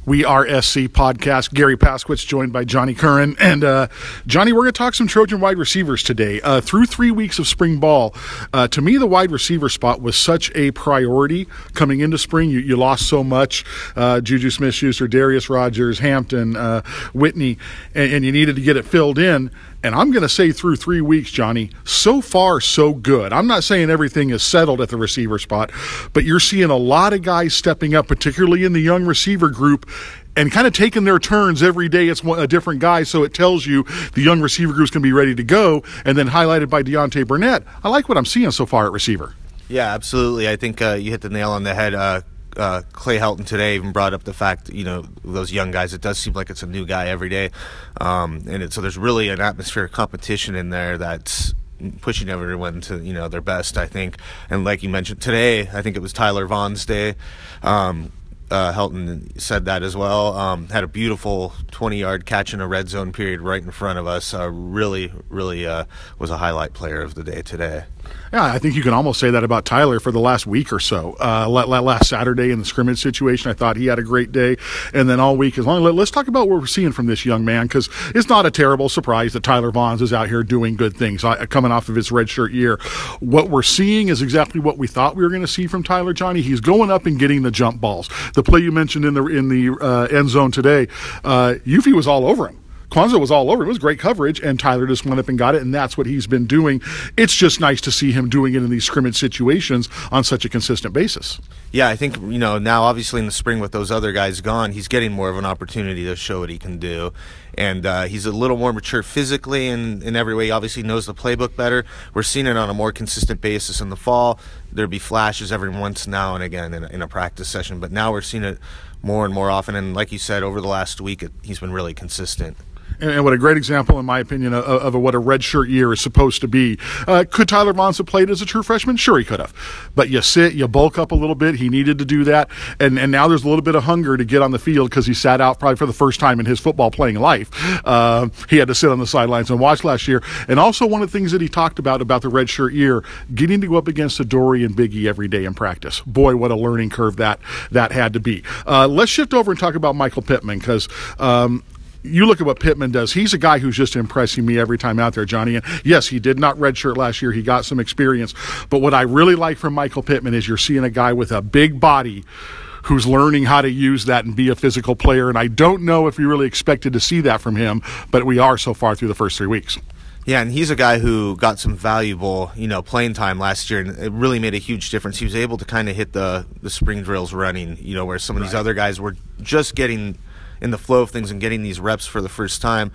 We Are SC podcast. Gary Pasquitz joined by Johnny Curran. And Johnny, we're going to talk some Trojan wide receivers today. Through 3 weeks of spring ball, to me, the wide receiver spot was such a priority coming into spring. You lost so much. Juju Smith-Schuster, Darius Rogers, Hampton, Whitney, and you needed to get it filled in. And I'm going to say through 3 weeks, Johnny, so far so good. I'm not saying everything is settled at the receiver spot, but you're seeing a lot of guys stepping up, particularly in the young receiver group, and kind of taking their turns every day. It's a different guy, so it tells you the young receiver group's going to be ready to go, and then highlighted by Deontay Burnett. I like what I'm seeing so far at receiver. Yeah, absolutely. I think you hit the nail on the head. Clay Helton today even brought up the fact, those young guys, it does seem like it's a new guy every day. So there's really an atmosphere of competition in there that's pushing everyone to, their best, I think. And like you mentioned today, I think it was Tyler Vaughn's day. Helton said that as well. Had a beautiful 20-yard catch in a red zone period right in front of us. Really was a highlight player of the day today. Yeah, I think you can almost say that about Tyler for the last week or so. Last Saturday in the scrimmage situation, I thought he had a great day. And then all week, let's talk about what we're seeing from this young man, because it's not a terrible surprise that Tyler Vaughns is out here doing good things, coming off of his redshirt year. What we're seeing is exactly what we thought we were going to see from Tyler, Johnny. He's going up and getting the jump balls. The play you mentioned in the end zone today, Yuffie was all over him. Kwanzaa was all over him. It was great coverage, and Tyler just went up and got it, and that's what he's been doing. It's just nice to see him doing it in these scrimmage situations on such a consistent basis. Yeah, I think, now obviously in the spring with those other guys gone, he's getting more of an opportunity to show what he can do. And he's a little more mature physically and in every way. He obviously knows the playbook better. We're seeing it on a more consistent basis in the fall. There'll be flashes every once now and again in a practice session, but now we're seeing it more and more often. And like you said, over the last week, he's been really consistent. And what a great example, in my opinion, of what a redshirt year is supposed to be. Could Tyler Vaughns have played as a true freshman? Sure, he could have. But you sit, you bulk up a little bit. He needed to do that. And now there's a little bit of hunger to get on the field because he sat out probably for the first time in his football playing life. He had to sit on the sidelines and watch last year. And also one of the things that he talked about the redshirt year, getting to go up against Adoree and Big E every day in practice. Boy, what a learning curve that had to be. Let's shift over and talk about Michael Pittman, because you look at what Pittman does. He's a guy who's just impressing me every time out there, Johnny. And yes, he did not redshirt last year. He got some experience. But what I really like from Michael Pittman is you're seeing a guy with a big body who's learning how to use that and be a physical player. And I don't know if we really expected to see that from him, but we are so far through the first 3 weeks. Yeah, and he's a guy who got some valuable, playing time last year, and it really made a huge difference. He was able to kind of hit the spring drills running, where some of these other guys were just getting in the flow of things and getting these reps for the first time.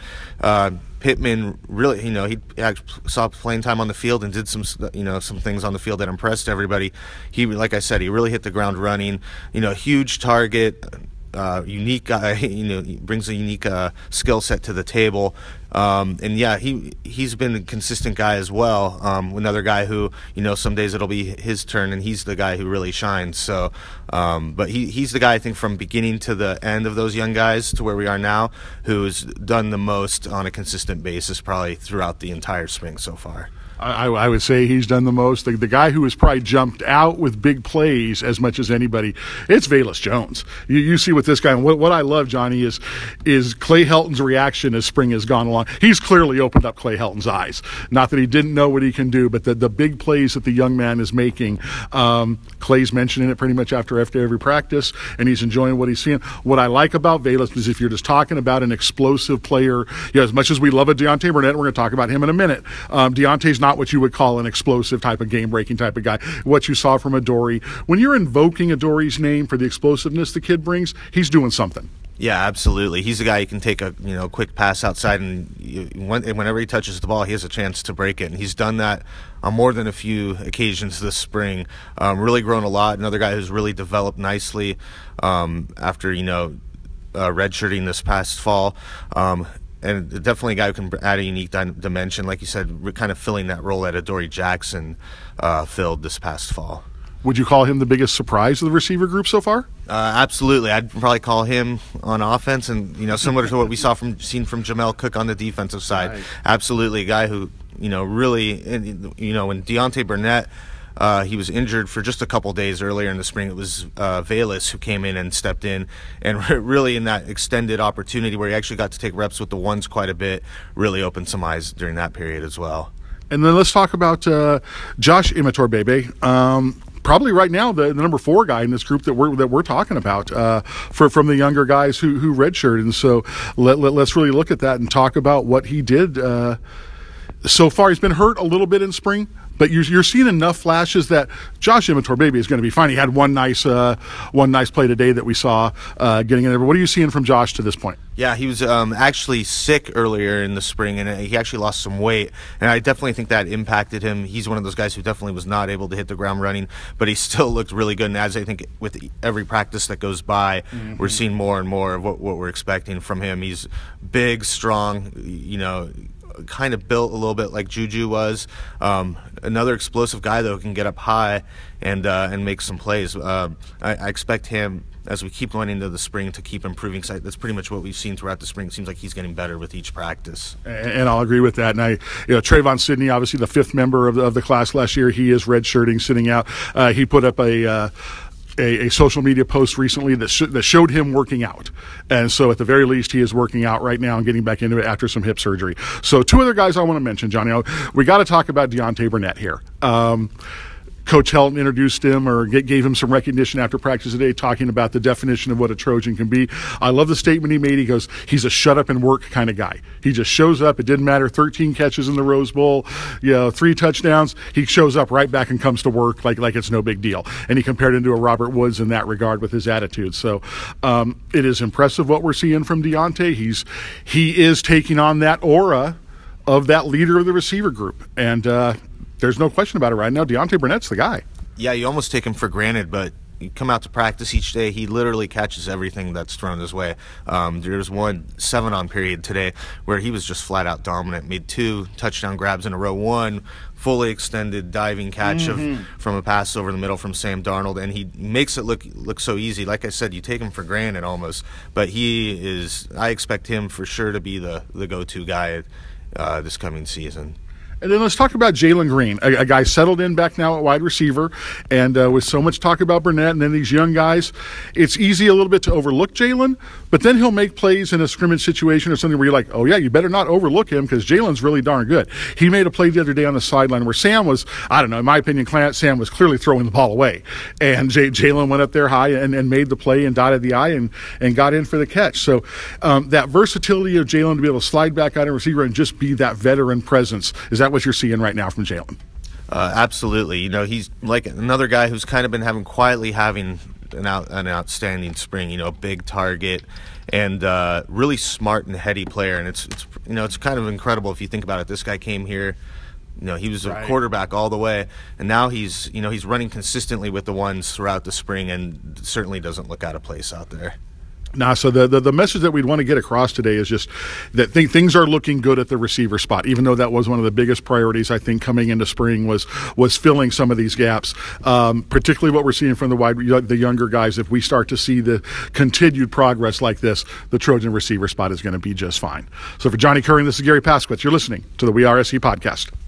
Pittman really, he saw playing time on the field and did some things on the field that impressed everybody. He, like I said, he really hit the ground running. Huge target, unique guy. He brings a unique skill set to the table. And yeah, he's been a consistent guy as well. Another guy who, some days it'll be his turn and he's the guy who really shines. So, but he's the guy, I think, from beginning to the end of those young guys to where we are now, who's done the most on a consistent basis probably throughout the entire spring so far. I would say he's done the most. The guy who has probably jumped out with big plays as much as anybody, it's Velus Jones. You see what this guy, and what I love, Johnny, is Clay Helton's reaction as spring has gone along. He's clearly opened up Clay Helton's eyes. Not that he didn't know what he can do, but the big plays that the young man is making, Clay's mentioning it pretty much after every practice, and he's enjoying what he's seeing. What I like about Velus is if you're just talking about an explosive player, as much as we love a Deontay Burnett, we're going to talk about him in a minute. Deontay's not what you would call an explosive type of game-breaking type of guy. What you saw from Adoree, when you're invoking Adoree's name for the explosiveness the kid brings, he's doing something. Yeah, absolutely. He's a guy who can take a quick pass outside, and whenever he touches the ball, he has a chance to break it. And he's done that on more than a few occasions this spring. Really grown a lot. Another guy who's really developed nicely after redshirting this past fall. And definitely a guy who can add a unique dimension, like you said, kind of filling that role that Adoree Jackson filled this past fall. Would you call him the biggest surprise of the receiver group so far? Absolutely. I'd probably call him on offense, and similar to what we seen from Jamel Cook on the defensive side. Right. Absolutely, a guy who really, when Deontay Burnett He was injured for just a couple days earlier in the spring. It was Velas who came in and stepped in, and really in that extended opportunity where he actually got to take reps with the ones quite a bit, really opened some eyes during that period as well. And then let's talk about Josh Imatorbhebhe. Probably right now the number 4 guy in this group that we're talking about from the younger guys who redshirted. And so let's really look at that and talk about what he did so far. He's been hurt a little bit in spring, but you're seeing enough flashes that Josh Imatorbhebhe is going to be fine. He had one nice play today that we saw getting in there. But what are you seeing from Josh to this point? Yeah, he was actually sick earlier in the spring, and he actually lost some weight. And I definitely think that impacted him. He's one of those guys who definitely was not able to hit the ground running, but he still looked really good. And as I think with every practice that goes by, we're seeing more and more of what we're expecting from him. He's big, strong, kind of built a little bit like Juju was. Another explosive guy, though, who can get up high and make some plays. I expect him, as we keep going into the spring, to keep improving. So that's pretty much what we've seen throughout the spring. It seems like he's getting better with each practice. And I'll agree with that. And Trayvon Sidney, obviously the 5th member of the class last year, he is redshirting, sitting out. He put up a social media post recently that showed him working out. And so at the very least, he is working out right now and getting back into it after some hip surgery. So 2 other guys I want to mention, Johnny. We got to talk about Deontay Burnett here. Coach Helton introduced him or gave him some recognition after practice today, talking about the definition of what a Trojan can be. I love the statement he made. He goes, he's a shut up and work kind of guy. He just shows up. It didn't matter. 13 catches in the Rose Bowl, 3 touchdowns. He shows up right back and comes to work like it's no big deal. And he compared him to a Robert Woods in that regard with his attitude. So it is impressive what we're seeing from Deontay. He is taking on that aura of that leader of the receiver group. And there's no question about it right now. Deontay Burnett's the guy. Yeah, you almost take him for granted, but you come out to practice each day, he literally catches everything that's thrown his way. There was one 7-on period today where he was just flat out dominant, made 2 touchdown grabs in a row, 1 fully extended diving catch from a pass over the middle from Sam Darnold, and he makes it look so easy. Like I said, you take him for granted almost, but I expect him for sure to be the go-to guy this coming season. And then let's talk about Jalen Green, a guy settled in back now at wide receiver. And with so much talk about Burnett and then these young guys, it's easy a little bit to overlook Jalen, but then he'll make plays in a scrimmage situation or something where you're like, oh, yeah, you better not overlook him because Jalen's really darn good. He made a play the other day on the sideline where Sam was, I don't know, in my opinion, Sam was clearly throwing the ball away. And Jalen went up there high and made the play and dotted the I and got in for the catch. So that versatility of Jalen to be able to slide back out a receiver and just be that veteran presence, is that what you're seeing right now from Jalen? Absolutely. He's like another guy who's kind of been having an outstanding spring. A big target and really smart and heady player. And it's kind of incredible if you think about it. This guy came here. He was a quarterback all the way, and now he's running consistently with the ones throughout the spring, and certainly doesn't look out of place out there. Now, so the message that we'd want to get across today is just that things are looking good at the receiver spot, even though that was one of the biggest priorities, I think, coming into spring was filling some of these gaps, particularly what we're seeing from the younger guys. If we start to see the continued progress like this, the Trojan receiver spot is going to be just fine. So for Johnny Curran, this is Gary Paskowitz. You're listening to the We Are SC podcast.